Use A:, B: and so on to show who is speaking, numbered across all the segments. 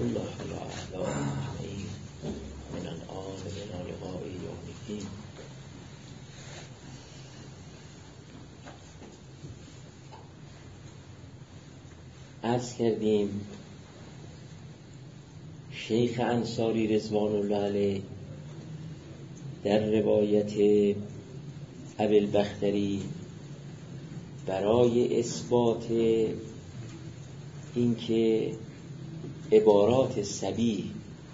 A: الله الاعلی اجمعین من الان الى لقاء یوم الدین. عرض کردیم شیخ انصاری رضوان الله علیه در روایت ابوالبختری برای اثبات اینکه عبارات صبی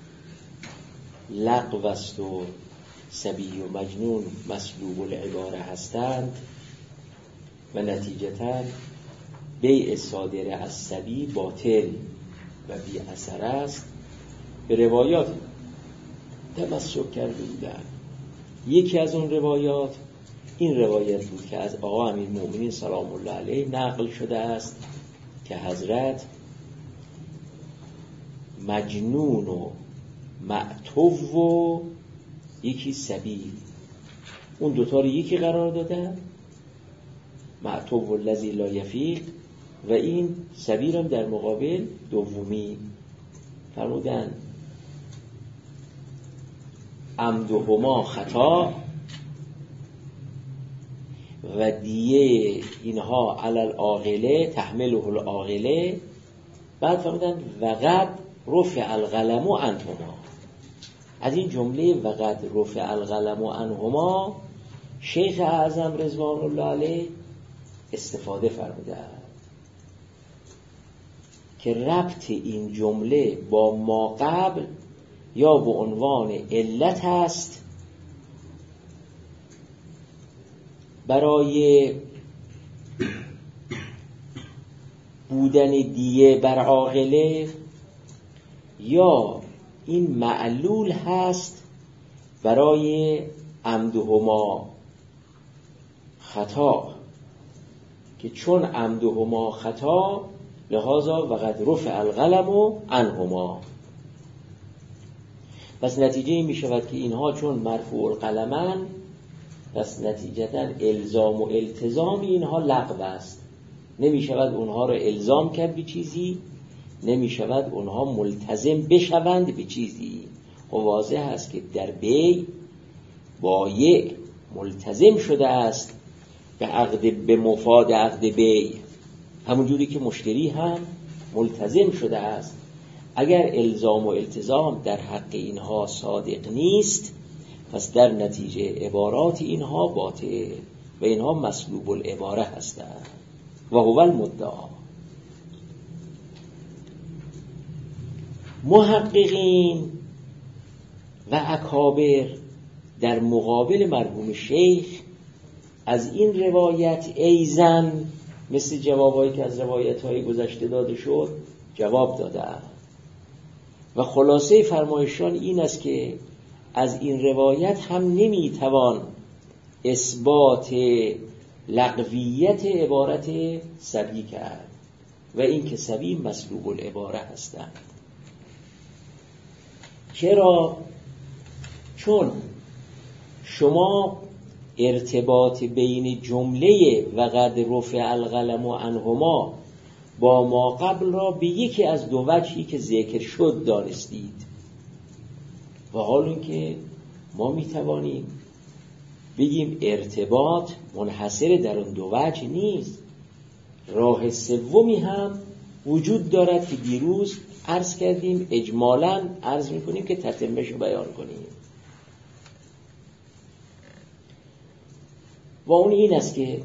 A: لغو است و صبی و مجنون مسلوب العباره هستند و نتیجتاً بیع صادر از صبی باطل و بی اثر است، به روایات تمسک کرده بودند. یکی از اون روایات این روایت بود که از آقا امیرالمؤمنین سلام الله علیه نقل شده است که حضرت مجنون و معتوه و یکی صبی، اون دوتا رو یکی قرار دادن، معتوه الذی لا یفیق، و این صبی رو در مقابل دومی فرمودن عمدهما خطا و دیه اینها علی العاقله تحمله العاقله. بعد فرمودن وقد رفع القلم عنهما. از این جمله وقد رفع القلم عنهما شیخ اعظم رضوان الله علیه استفاده فرموده که ربط این جمله با ما قبل یا به عنوان علت است برای بودن دیه بر عاقله، یا این معلول هست برای عمدهما خطا، که چون عمدهما خطا لحاظا وقد رفع القلم عنهما. پس نتیجه این می شود که اینها چون مرفوع القلمن، پس نتیجتا الزام و التزام اینها لغو است، نمی شود اونها را الزام کرد به چیزی، نمی شود اونها ملتزم بشوند به چیزی. و واضح است که در بیع بایع ملتزم شده است به مفاد عقد بیع، همون جوری که مشتری هم ملتزم شده است. اگر الزام و التزام در حق اینها صادق نیست، پس در نتیجه عبارات اینها باطل و اینها مسلوب العباره هستند و هو المدعا. محققین و اکابر در مقابل مرحوم شیخ از این روایت ایزن مثل جوابایی که از روایت‌های گذشته داده شد جواب دادند و خلاصه فرمایشان این است که از این روایت هم نمیتوان اثبات لغویت عبارت صبی کرد و این که صبی مسلوب العباره هستند. چرا؟ چون شما ارتباط بین جمله وقد رفع القلم عنهما با ما قبل را به یکی از دو وجهی که ذکر شد دانستید، و حال اینکه ما میتوانیم بگیم ارتباط منحصر در اون دو وجه نیست، راه سومی هم وجود دارد که دیروز عرض کردیم، اجمالاً عرض میکنیم که تتمه‌اش بیان کنیم، و اون این است که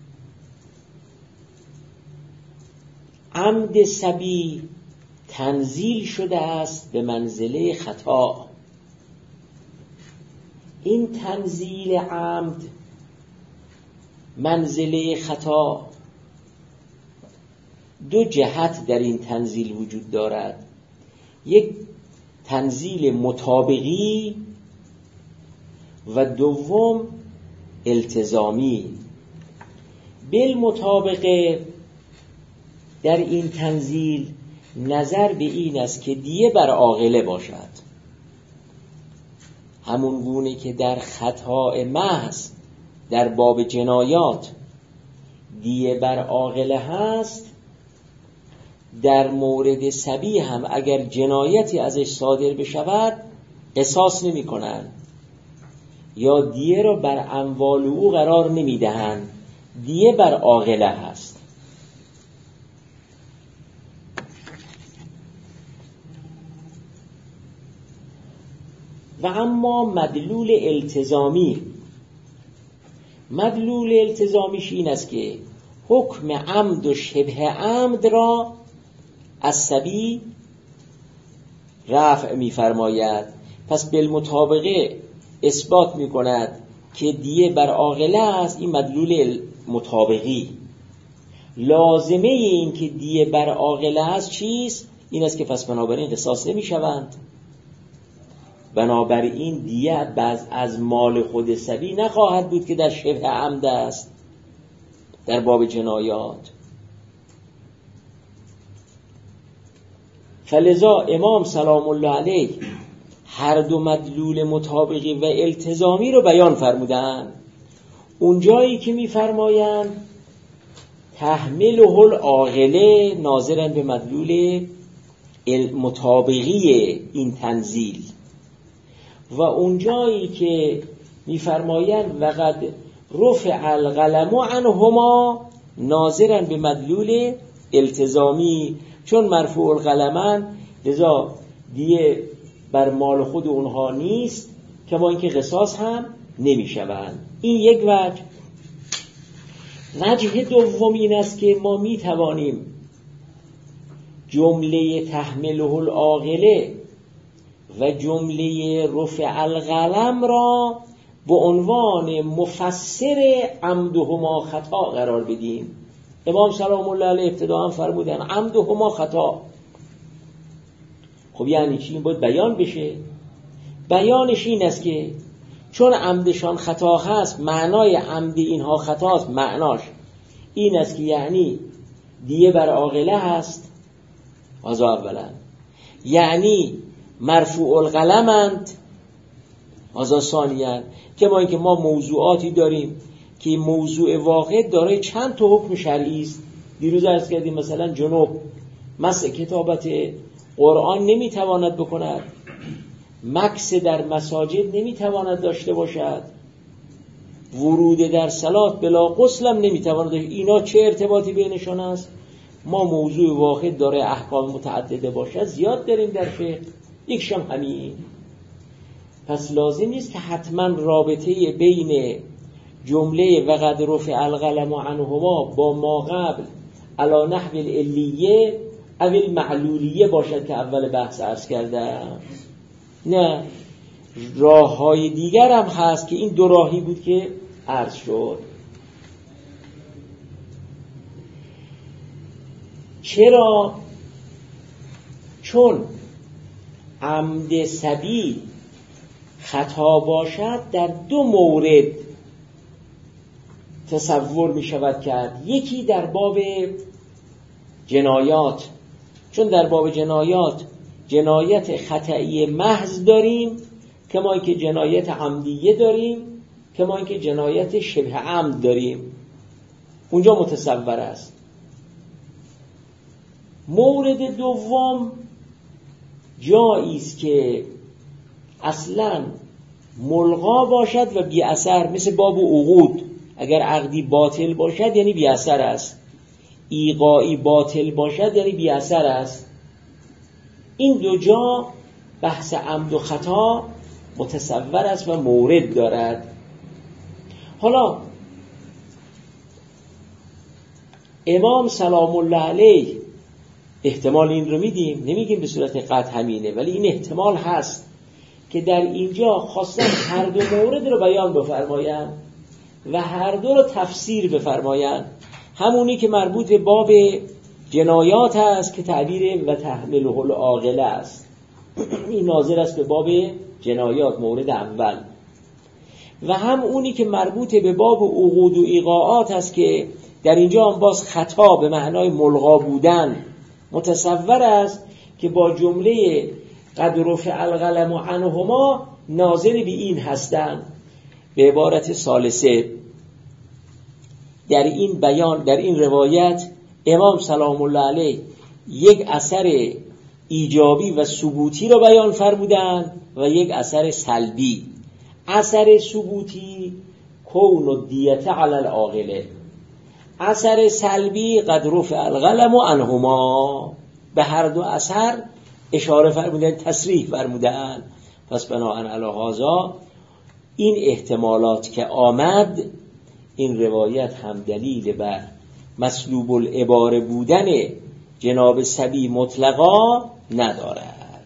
A: عمد صبی تنزیل شده است به منزله خطا. این تنزیل عمد منزله خطا، دو جهت در این تنزیل وجود دارد، یک تنزیل مطابقی و دوم التزامی. بالمطابقه در این تنزیل نظر به این است که دیه بر عاقله باشد، همون گونه که در خطاء محض در باب جنایات دیه بر عاقله هست، در مورد صبی هم اگر جنایتی ازش صادر بشود قصاص نمی کنن یا دیه را بر اموال او قرار نمی دهند، دیه بر عاقله هست. و اما مدلول التزامی، مدلول التزامیش این است که حکم عمد و شبه عمد را از صبی رفع می فرماید. پس بالمطابقه اثبات می کند که دیه بر عاقله است. این مدلول مطابقی. لازمه این که دیه بر عاقله است چیست؟ این است که پس بنابراین قصاص نمی شوند. بنابراین دیه از مال خود صبی نخواهد بود که در شبه عمد است در باب جنایات. فلذا امام سلام الله علیه هر دو مدلول مطابقی و التزامی رو بیان فرمودن. اون جایی که می‌فرمایند تحمله العاقله ناظرن به مدلول مطابقی این تنزیل، و اون جایی که می‌فرمایند وقد رفع القلم عنهما ناظرن به مدلول التزامی، چون مرفوع القلمن لذا دیه بر مال خود اونها نیست، کما اینکه قصاص هم نمی‌شوند. این یک وجه. وجه دوم این است که ما می‌توانیم جمله تحمله العاقله و جمله رفع القلم را به عنوان مفسر عمدهما خطا قرار بدیم. امام سلام الله علیه ابتداء فرمودن عمدهما خطا. خب یعنی چی؟ این باید بیان بشه. بیانش این است که چون عمدشان خطا هست، معنای عمد اینها خطاست. معناش این است که یعنی دیه بر عاقله هست، از اولا یعنی مرفوع القلمند، از ثانیا که ما اینکه ما موضوعاتی داریم که موضوع واقع دارای چند تا حکم شرعی است. دیروز عرض کردیم مثلا جنوب مس کتابت قرآن نمیتواند بکند، مکس در مساجد نمیتواند داشته باشد، ورود در صلات بلا غسل هم نمیتواند داشته. اینا چه ارتباطی بینشان است؟ ما موضوع واحد داره احکام متعدده باشد زیاد داریم در فقه، یکش هم همین. پس لازم نیست که حتما رابطه بین جمله وقد رفع القلم عنهما با ما قبل علی نحو العلیه او المعلولیه باشد که اول بحث عرض کردم. نه، راه های دیگر هم هست که این دو راهی بود که عرض شد. چرا؟ چون عمد صبی خطا باشد در دو مورد تصور می شود کرد. یکی در باب جنایات، چون در باب جنایات جنایت خطئی محض داریم، کما اینکه جنایت عمدیه داریم، کما اینکه جنایت شبه عمد داریم. اونجا متصور است. مورد دوم جایی است که اصلا ملغا باشد و بی اثر، مثل باب عقود. اگر عقدی باطل باشد یعنی بی اثر است، ایقاعی باطل باشد یعنی بی اثر است. این دو جا بحث عمد و خطا متصور است و مورد دارد. حالا امام سلام الله علیه احتمال این رو میدیم، نمیگیم به صورت قطع همینه، ولی این احتمال هست که در اینجا خواستن هر دو مورد رو بیان بفرمایند و هر دو رو تفسیر بفرمایند. همونی که مربوط به باب جنایات است که تعبیر و تحمله العاقله است، این ناظر است به باب جنایات مورد اول، و هم اونی که مربوط به باب عقود و ایقاعات است که در اینجا هم باز خطا به معنای ملغا بودن متصور است که با جمله قد رفع القلم عنهما ناظر به این هستند. به عبارت ثالثه در این بیان، در این روایت امام سلام الله علیه یک اثر ایجابی و ثبوتی رو بیان فرمودن و یک اثر سلبی. اثر ثبوتی کون الدیة علی العاقله، اثر سلبی قد رفع القلم عنهما. به هر دو اثر اشاره فرمودن، تصریح فرمودن. پس بناهن علی هذا این احتمالات که آمد، این روایت هم دلیل بر مسلوب العباره بودن جناب صبی مطلقا ندارد.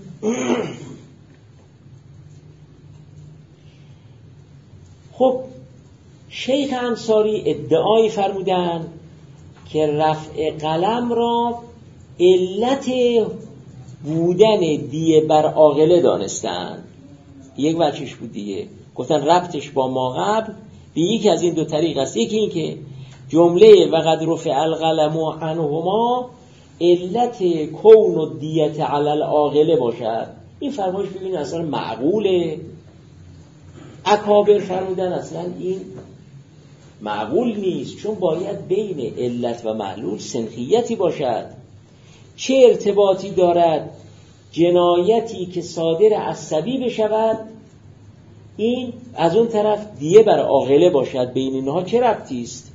A: خب شیخ انصاری ادعای فرمودن که رفع قلم را علت بودن دیه بر عاقله دانستن. یک وجهش بود دیگه، گفتن ربطش با ما قبل به یکی از این دو طریق است. یکی این که جمله وقد رفع القلم عنهما علت کون الدیة علی العاقله باشد. این فرمایش ببین اصلا معقوله. اکابر فرمودن اصلا این معقول نیست، چون باید بین علت و معلول سنخیتی باشد. چه ارتباطی دارد جنایتی که صادر از صبی بشود این از اون طرف دیه بر عاقله باشد؟ بین اینها چه ربطی است؟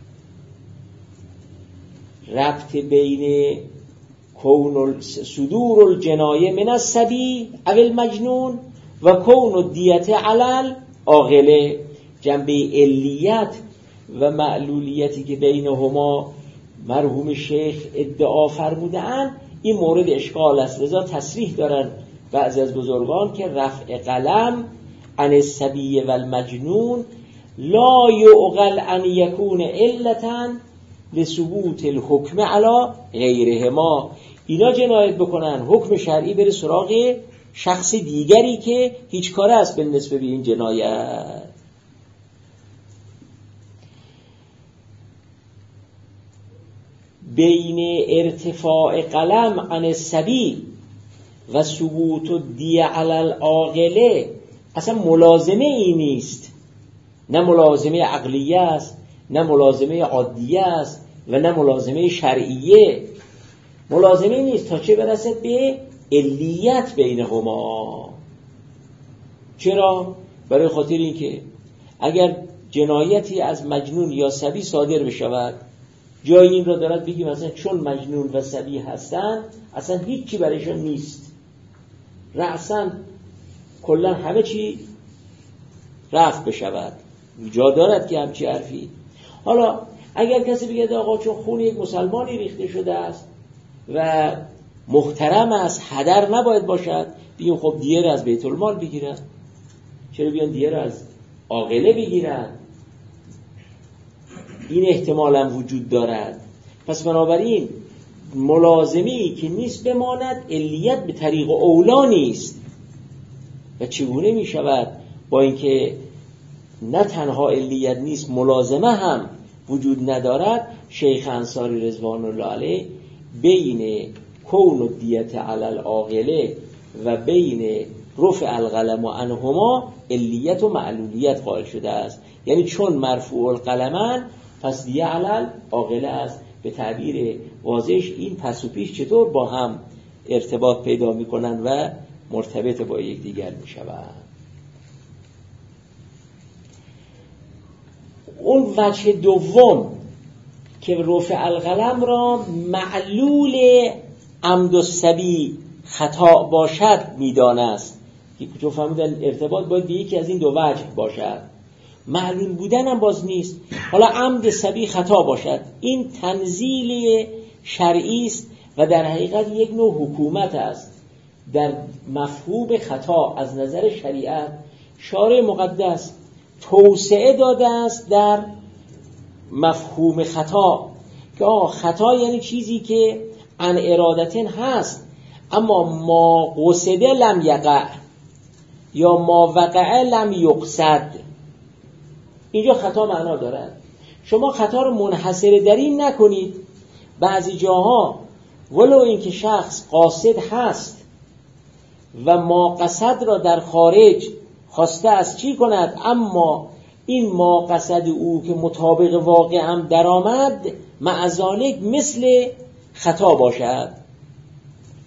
A: ربط بین کون صدور الجنایه من الصبی او المجنون و کون الدیة علی العاقله، جنبه علیت و معلولیتی که بینهما مرحوم شیخ ادعا فرمودن، این مورد اشکال است. لذا تصریح دارن بعضی از بزرگان که رفع قلم عن الصبی و المجنون لا یعقل ان یکون علتا لثبوت الحکم علی غیرهما. اینا جنایت بکنن حکم شرعی بره سراغ شخص دیگری که هیچ کاره است به نسبت به این جنایت. بین ارتفاع قلم عن الصبی و ثبوت الدیة علی العاقله اصلا ملازمه ای نیست. نه ملازمه عقلیه است، نه ملازمه عادیه است و نه ملازمه شرعیه. ملازمه نیست تا چه برسد به علیت بینهما. چرا؟ برای خاطر این که اگر جنایتی از مجنون یا صبی صادر بشود، جای این را دارد بگیم مثلا چون مجنون و صبی هستن اصلا هیچی برایشان نیست، رأساً کلا همه چی رفع بشود. جا دارد که همچی حرفی. حالا اگر کسی بگه آقا چون خون یک مسلمانی ریخته شده است و محترم است، هدر نباید باشد، بگیم خب دیه را از بیت المال بگیرن. چرا بیان دیه را از عاقله بگیرن؟ این احتمال هم وجود دارد. پس بنابراین ملازمی که نیست بماند، علیت به طریق اولا نیست. و چگونه می شود با اینکه نه تنها علیت نیست ملازمه هم وجود ندارد؟ شیخ انصاری رضوان الله علیه بین کون الدیة علی العاقله و بین رفع القلم عنهما علیت و معلولیت قائل شده است. یعنی چون مرفوع القلمن پس دیه علی العاقله است. به تعبیر واضحش این پس و پیش چطور با هم ارتباط پیدا میکنن و مرتبط با یکدیگر میشوند. اون وجه دوم که رفع القلم را معلول عمد الصبی خطا باشد میدانست، که چون فهمیدن ارتباط باید به یکی از این دو وجه باشد. معلول بودن هم باز نیست. حالا عمد صبی خطا باشد، این تنزیل شرعی است و در حقیقت یک نوع حکومت است. در مفهوم خطا از نظر شریعت شارع مقدس توسعه داده است در مفهوم خطا، که خطا یعنی چیزی که عن ارادتن هست اما ما قصده لم یقع یا ما وقع لم یقصد. اینجا خطا معنا دارد. شما خطا رو منحصر در این نکنید. بعضی جاها ولو اینکه شخص قاصد هست و ما قصد را در خارج خواسته است چی کند، اما این ما قصد او که مطابق واقع هم در آمد معذالک مثل خطا باشد.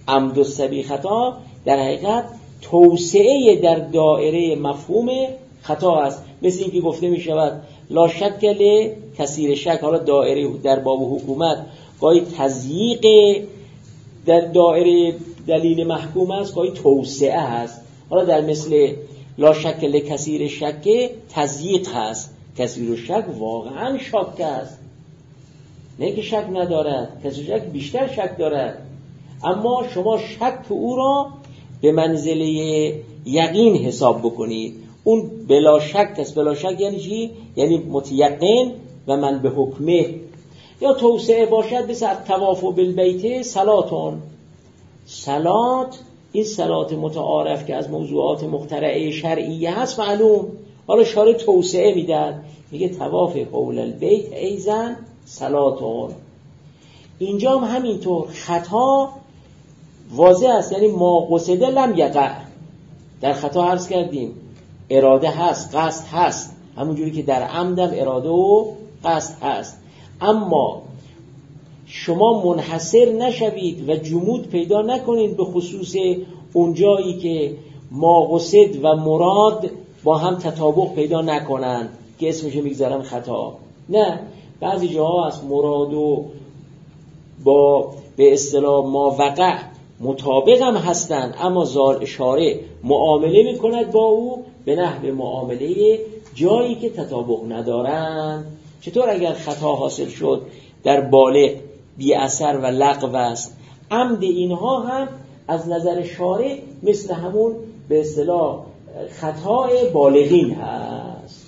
A: عمد و سبی خطا در حقیقت توسعه در دایره مفهوم خطا است. مثل این که گفته می شود لا شک کثیر شک. حالا دایره در باب حکومت گاهی تضییق در دایره دلیل محکوم است، گاهی توسعه است. حالا در مثل لا شک کثیر شک تضییق هست. کثیر شک واقعا شک است، نه که شک ندارد، کثیر شک بیشتر شک دارد، اما شما شک او را به منزله یقین حساب بکنید. اون بلا شک است. بلا شک یعنی چی؟ یعنی متیقن و من به حکمه. یا توسعه باشد مثل طواف بالبیت صلاتون. صلات، این صلات متعارف که از موضوعات مخترعه شرعیه هست معلوم. حالا شارع توسعه میدن، میگه طواف حول البیت ایزن صلاتون. اینجا هم همینطور خطا واضح است، یعنی ما قصده لم یقع. در خطا عرض کردیم اراده هست، قصد هست، همونجوری که در عمدم اراده و قصد هست. اما شما منحصر نشوید و جمود پیدا نکنید به خصوص اون جایی که ما قصد و مراد با هم تطابق پیدا نکنند که اسمش میگذارم خطا. نه، بعضی جاها از مراد و با به اصطلاح ما وقع مطابق هم هستند، اما شارع معامله میکند با او به نحو معامله جایی که تطابق ندارند. چطور اگر خطا حاصل شد در بالغ بی اثر و لغو است، عمد اینها هم از نظر شارع مثل همون به اصطلاح خطای بالغین هست.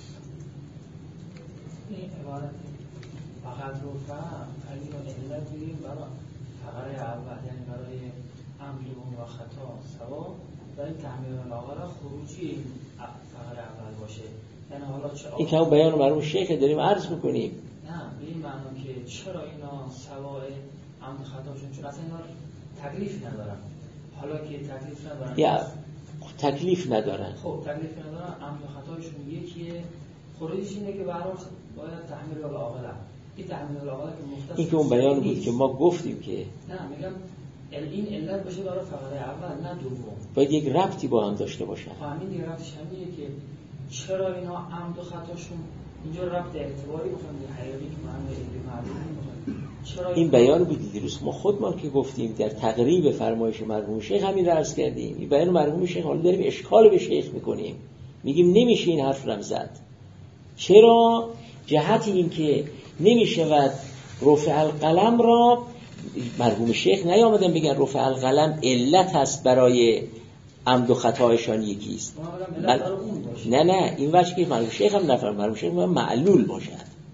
B: این عبارت فقط رو فهم اگه با علت بگیم برای فقره اول، یعنی برای عمد و خطا سوا، برای تحمیل العاقل خروجی فقره اول باشه. یعنی حالا چرا
A: این که اون بیان مرحوم شیخ داریم عرض میکنیم.
B: نه به این معنا که چرا اینا سوای عمد خطاشون، چون اصلا اینا تکلیف ندارن. حالا که تکلیف ندارن
A: یا تکلیف ندارن،
B: خب تکلیف ندارن، عمد و خطاشون یکیه. خروجش اینه که برای باید تحمیل العاقل. این تحمیل العاقل که مختص
A: این که اون بیان بود که ما گفتیم که
B: نه میگم این علت باشه برای فقره اول نه دوم.
A: باید یک ربطی با هم داشته باشن.
B: همین دیگه ربطش همینه که چرا اینا عمد و خطاشون اینجا ربط اعتباری بخوام به حقیقی که معلوم چرا
A: این بیان بود دیروز ما خودمان که گفتیم در تقریب فرمایش مرحوم شیخ همین رو عرض کردیم. این بیان مرحوم شیخ حالا داریم اشکال به شیخ میکنیم، میگیم نمیشه این حرف رو زد. چرا؟ جهت این که نمیشود رفع القلم را، مرحوم شیخ نیامدن بگن رفع القلم علت هست برای عمد و خطایشان یکیست. نه این وجه که مرحوم شیخ هم نفرم، مرحوم شیخ معلول باشد.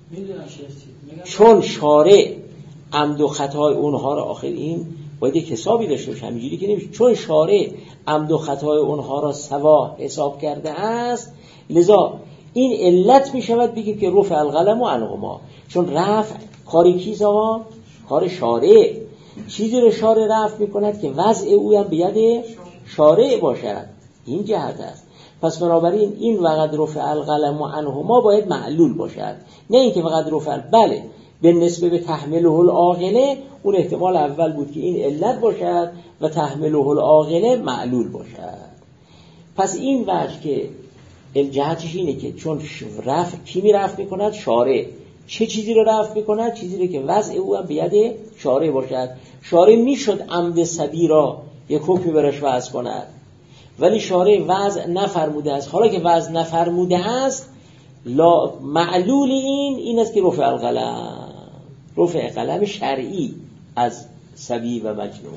A: چون شارع عمد و خطای اونها را، آخر این باید یک حسابی داشته باشه، همینجوری که نمیشه. چون شارع عمد و خطای اونها را سوا حساب کرده است، لذا این علت می شود بگیم که رفع القلم و عنهما. چون رفع کاری کیست آقا؟ کار شارع. چیزی رو شارع رفع می کند که وضع او هم بیاد شارع باشد. این جهت است. پس بنابراین این وقت رفع القلم و عنهما باید معلول باشد، نه اینکه فقط رفع. بله به نسبه به تحمله العاقله اون احتمال اول بود که این علت باشد و تحمله العاقله معلول باشد. پس این وجه که جهتش اینه که چون رفع کی می رفع میکند؟ شارع. چه چیزی رو رفع میکند؟ چیزی رو که وضع او هم بیاد شارع باشد. شارع میشد عمد سبی را یک حکمی برش وضع کند، ولی شارع وضع نفرموده است. حالا که وضع نفرموده است، معلول این است که رفع القلم، رفع قلم شرعی از سبی و مجنون.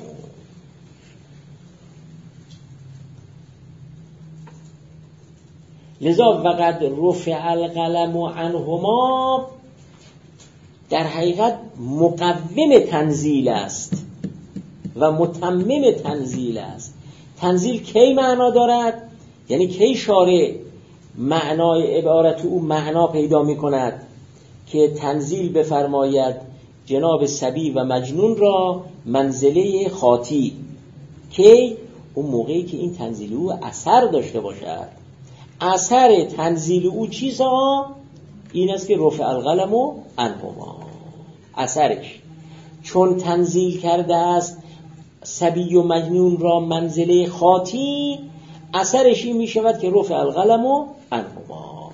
A: لذا وقد رفع القلم عنهما در حقیقت مقوم تنزیل است و متمم تنزیل است. تنزیل کی معنا دارد؟ یعنی کی شارع معنای عبارت او معنا پیدا می کند که تنزیل بفرماید جناب سبی و مجنون را منزله خاطی. کی؟ اون موقعی که این تنزیل او اثر داشته باشد. اثر تنزیل او چیزا؟ این است که رفع القلم و عنهما اثرش. چون تنزیل کرده است صبی و مجنون را منزله خاطی، اثرش این می شود که رفع القلم و عنهما.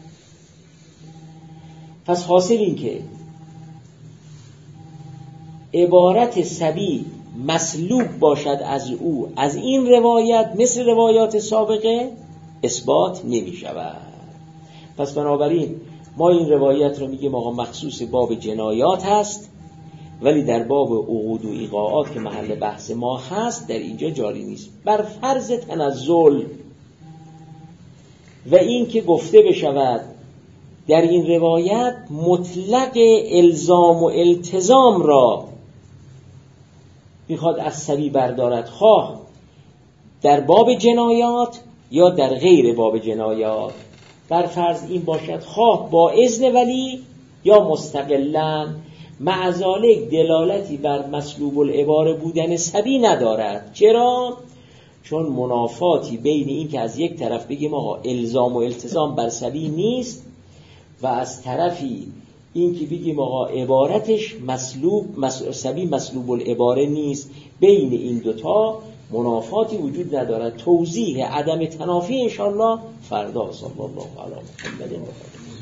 A: پس حاصل این که عبارت صبی مسلوب باشد از او، از این روایت مثل روایات سابقه اثبات نمی شود. پس بنابراین ما این روایت رو میگیم آقا مخصوص باب جنایات هست، ولی در باب عقود و ایقاعات که محل بحث ما هست در اینجا جاری نیست، بر فرض تنزل. و این که گفته بشود در این روایت مطلق الزام و التزام را میخواد از صبی بردارد، خواه در باب جنایات یا در غیر باب جنایات. بر فرض این باشد خواه با اذن ولی یا مستقلاً، مع ذالک دلالتی بر مسلوب العباره بودن صبی ندارد. چرا؟ چون منافاتی بین این که از یک طرف بگیم آقا الزام و التزام بر صبی نیست و از طرفی این که بگیم آقا عبارتش صبی مسلوب العباره نیست، بین این دوتا منافاتی وجود ندارد. توضیح عدم تنافی انشاءالله فردا. صلی الله علی محمد.